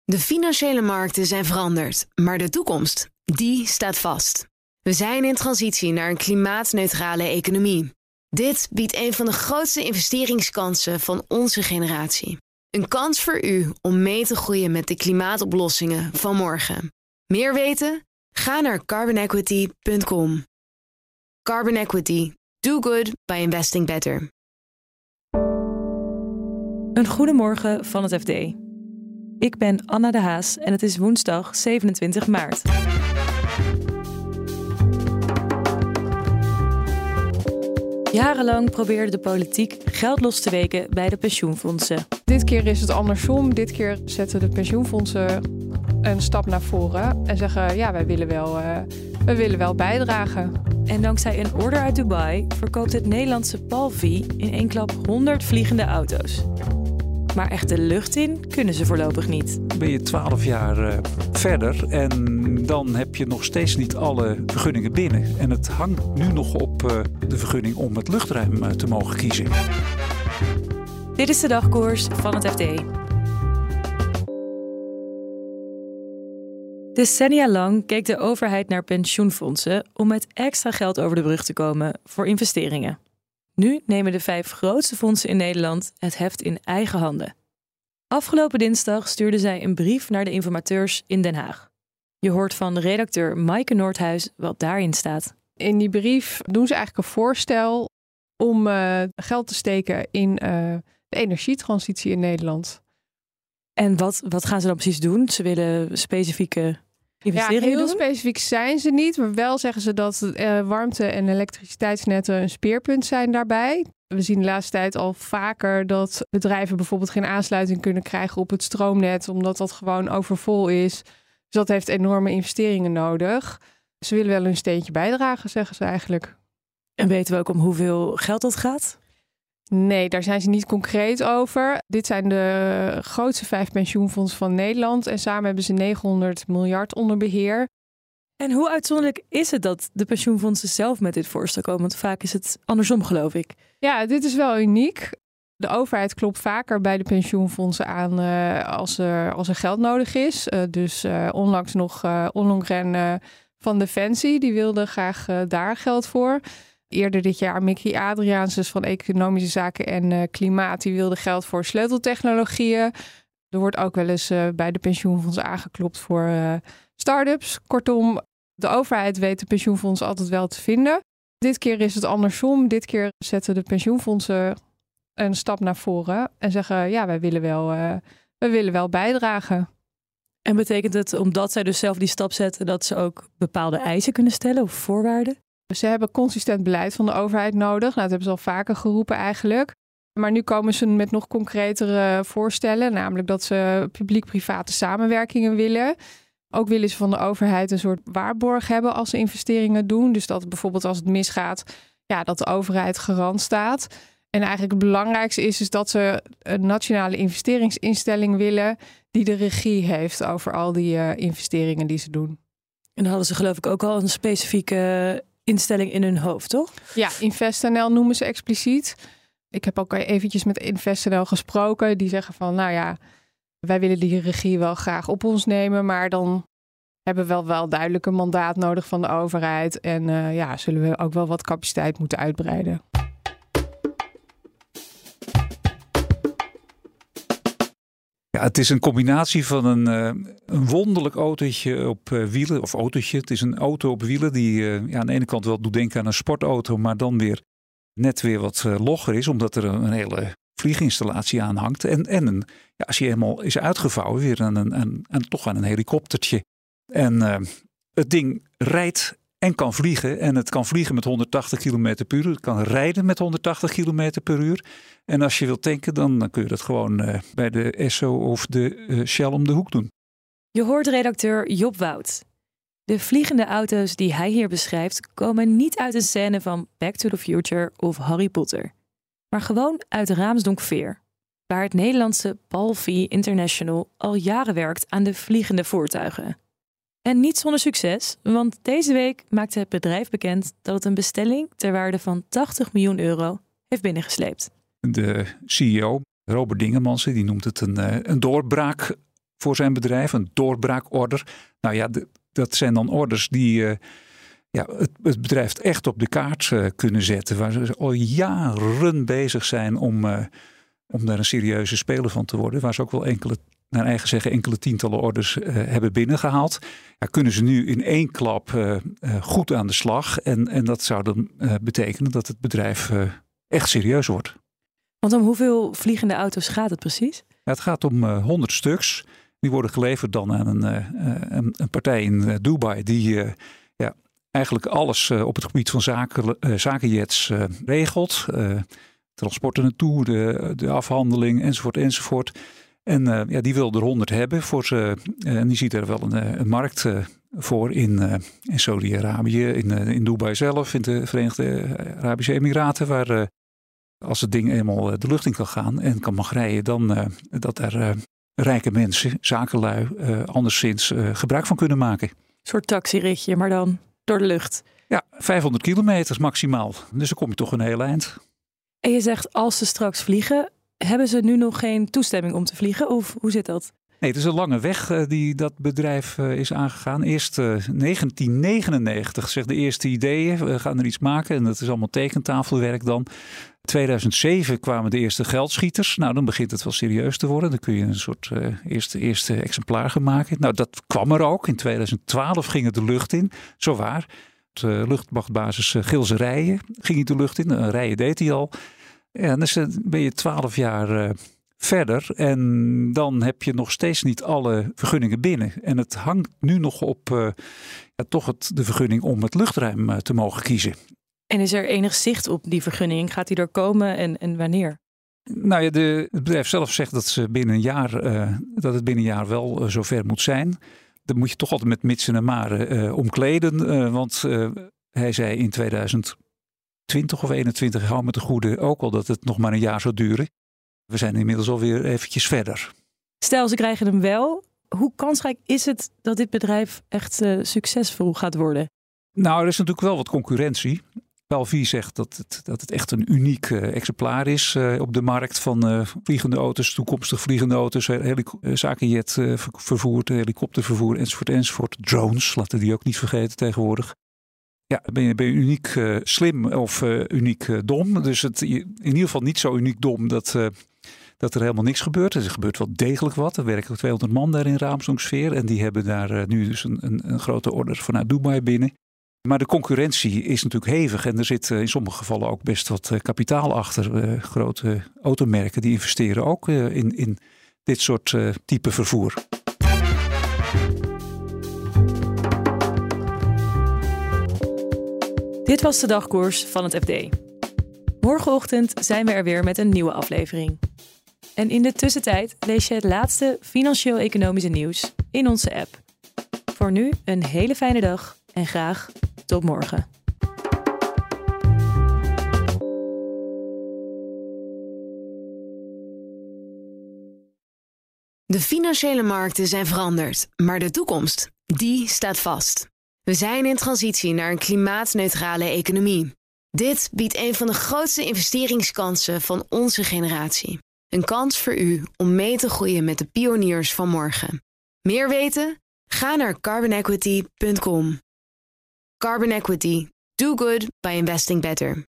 De financiële markten zijn veranderd, maar de toekomst, die staat vast. We zijn in transitie naar een klimaatneutrale economie. Dit biedt een van de grootste investeringskansen van onze generatie. Een kans voor u om mee te groeien met de klimaatoplossingen van morgen. Meer weten? Ga naar carbonequity.com. Carbon Equity. Do good by investing better. Een goedemorgen van het FD. Ik ben Anna de Haas en het is woensdag 27 maart. Jarenlang probeerde de politiek geld los te weken bij de pensioenfondsen. Dit keer is het andersom. Dit keer zetten de pensioenfondsen een stap naar voren en zeggen: ja, wij willen wel bijdragen. En dankzij een order uit Dubai verkoopt het Nederlandse Palvi in één klap 100 vliegende auto's. Maar echt de lucht in kunnen ze voorlopig niet. Ben je 12 jaar verder en dan heb je nog steeds niet alle vergunningen binnen. En het hangt nu nog op de vergunning om het luchtruim te mogen kiezen. Dit is de dagkoers van het FD. Decennia lang keek de overheid naar pensioenfondsen om met extra geld over de brug te komen voor investeringen. Nu nemen de 5 grootste fondsen in Nederland het heft in eigen handen. Afgelopen dinsdag stuurden zij een brief naar de informateurs in Den Haag. Je hoort van redacteur Maaike Noordhuis wat daarin staat. In die brief doen ze eigenlijk een voorstel om geld te steken in de energietransitie in Nederland. En wat gaan ze dan precies doen? Ze willen specifieke investeringen doen? Heel specifiek zijn ze niet, maar wel zeggen ze dat warmte- en elektriciteitsnetten een speerpunt zijn daarbij. We zien de laatste tijd al vaker dat bedrijven bijvoorbeeld geen aansluiting kunnen krijgen op het stroomnet, omdat dat gewoon overvol is. Dus dat heeft enorme investeringen nodig. Ze willen wel hun steentje bijdragen, zeggen ze eigenlijk. En weten we ook om hoeveel geld dat gaat? Nee, daar zijn ze niet concreet over. Dit zijn de grootste 5 pensioenfondsen van Nederland en samen hebben ze 900 miljard onder beheer. En hoe uitzonderlijk is het dat de pensioenfondsen zelf met dit voorstel komen? Want vaak is het andersom, geloof ik. Ja, dit is wel uniek. De overheid klopt vaker bij de pensioenfondsen aan als er geld nodig is. Onlangs nog Ollongren van Defensie, die wilde graag daar geld voor. Eerder dit jaar Mickey Adriaanses van Economische Zaken en Klimaat, die wilde geld voor sleuteltechnologieën. Er wordt ook wel eens bij de pensioenfondsen aangeklopt voor start-ups. Kortom, de overheid weet de pensioenfondsen altijd wel te vinden. Dit keer is het andersom. Dit keer zetten de pensioenfondsen een stap naar voren en zeggen: ja, wij willen wel bijdragen. En betekent het, omdat zij dus zelf die stap zetten, dat ze ook bepaalde eisen kunnen stellen of voorwaarden? Ze hebben consistent beleid van de overheid nodig. Nou, dat hebben ze al vaker geroepen eigenlijk. Maar nu komen ze met nog concretere voorstellen. Namelijk dat ze publiek-private samenwerkingen willen. Ook willen ze van de overheid een soort waarborg hebben als ze investeringen doen. Dus dat bijvoorbeeld als het misgaat, ja, dat de overheid garant staat. En eigenlijk het belangrijkste is dat ze een nationale investeringsinstelling willen die de regie heeft over al die investeringen die ze doen. En dan hadden ze geloof ik ook al een specifieke instelling in hun hoofd, toch? Ja, InvestNL noemen ze expliciet. Ik heb ook eventjes met InvestNL gesproken. Die zeggen van, nou ja, wij willen die regie wel graag op ons nemen, maar dan hebben we wel duidelijk een mandaat nodig van de overheid. En zullen we ook wel wat capaciteit moeten uitbreiden. Ja, het is een combinatie van een wonderlijk autootje op wielen. Of autootje, het is een auto op wielen die aan de ene kant wel doet denken aan een sportauto, maar dan weer net weer wat logger is, omdat er een hele vlieginstallatie aan hangt. En als je helemaal is uitgevouwen, weer toch aan een helikoptertje. En het ding rijdt en kan vliegen. En het kan vliegen met 180 km per uur. Het kan rijden met 180 km per uur. En als je wilt tanken, dan kun je dat gewoon bij de Esso of de Shell om de hoek doen. Je hoort redacteur Job Wout. De vliegende auto's die hij hier beschrijft komen niet uit een scène van Back to the Future of Harry Potter. Maar gewoon uit Raamsdonk-Veer, waar het Nederlandse Palvi International al jaren werkt aan de vliegende voertuigen. En niet zonder succes, want deze week maakte het bedrijf bekend dat het een bestelling ter waarde van €80 miljoen heeft binnengesleept. De CEO, Robert Dingemansen, die noemt het een doorbraak voor zijn bedrijf, een doorbraakorder. Nou ja, dat zijn dan orders die het bedrijf echt op de kaart kunnen zetten. Waar ze al jaren bezig zijn om daar een serieuze speler van te worden. Waar ze ook wel naar eigen zeggen enkele tientallen orders hebben binnengehaald. Ja, kunnen ze nu in één klap goed aan de slag. En dat zou dan betekenen dat het bedrijf echt serieus wordt. Want om hoeveel vliegende auto's gaat het precies? Ja, het gaat om 100 stuks. Die worden geleverd dan aan een partij in Dubai die eigenlijk alles op het gebied van zakenjets regelt. Transport er naartoe, de afhandeling enzovoort. En die wil er 100 hebben voor ze. En die ziet er wel een markt voor in Saudi-Arabië, in Dubai zelf, in de Verenigde Arabische Emiraten, waar als het ding eenmaal de lucht in kan gaan en mag rijden, dan dat er rijke mensen, zakenlui, anderszins gebruik van kunnen maken. Een soort taxiritje, maar dan door de lucht. Ja, 500 kilometer maximaal. Dus dan kom je toch een heel eind. En je zegt, als ze straks vliegen, hebben ze nu nog geen toestemming om te vliegen? Of hoe zit dat? Nee, het is een lange weg die dat bedrijf is aangegaan. Eerst 1999 zegt de eerste ideeën. We gaan er iets maken en dat is allemaal tekentafelwerk dan. 2007 kwamen de eerste geldschieters. Nou, dan begint het wel serieus te worden. Dan kun je een soort eerste exemplaar gaan maken. Nou, dat kwam er ook. In 2012 ging het de lucht in. Zowaar. De luchtmachtbasis Gilse-Rijen ging hij de lucht in. Rijen deed hij al. Ja, dan ben je 12 jaar verder. En dan heb je nog steeds niet alle vergunningen binnen. En het hangt nu nog op de vergunning om het luchtruim te mogen kiezen. En is er enig zicht op die vergunning? Gaat die er komen en wanneer? Nou ja, het bedrijf zelf zegt dat het binnen een jaar wel zover moet zijn. Dan moet je toch altijd met mitsen en maren omkleden. Want hij zei in 2020 of 2021, hou me te goede, ook al dat het nog maar een jaar zou duren. We zijn inmiddels alweer eventjes verder. Stel, ze krijgen hem wel. Hoe kansrijk is het dat dit bedrijf echt succesvol gaat worden? Nou, er is natuurlijk wel wat concurrentie. Palvie zegt dat het echt een uniek exemplaar is op de markt van vliegende auto's, toekomstig vliegende auto's, zakenjet vervoer, helikoptervervoer enzovoort. Drones, laten die ook niet vergeten tegenwoordig. Ja, ben je uniek slim of uniek dom. Dus in ieder geval niet zo uniek dom dat er helemaal niks gebeurt. Er gebeurt wel degelijk wat. Er werken 200 man daar in Raamsdonksveer. En die hebben daar nu dus een grote order vanuit Dubai binnen. Maar de concurrentie is natuurlijk hevig. En er zit in sommige gevallen ook best wat kapitaal achter. Grote automerken die investeren ook in dit soort type vervoer. Dit was de dagkoers van het FD. Morgenochtend zijn we er weer met een nieuwe aflevering. En in de tussentijd lees je het laatste financieel-economische nieuws in onze app. Voor nu een hele fijne dag en graag tot morgen. De financiële markten zijn veranderd, maar de toekomst, die staat vast. We zijn in transitie naar een klimaatneutrale economie. Dit biedt een van de grootste investeringskansen van onze generatie. Een kans voor u om mee te groeien met de pioniers van morgen. Meer weten? Ga naar carbonequity.com. Carbon Equity. Do good by investing better.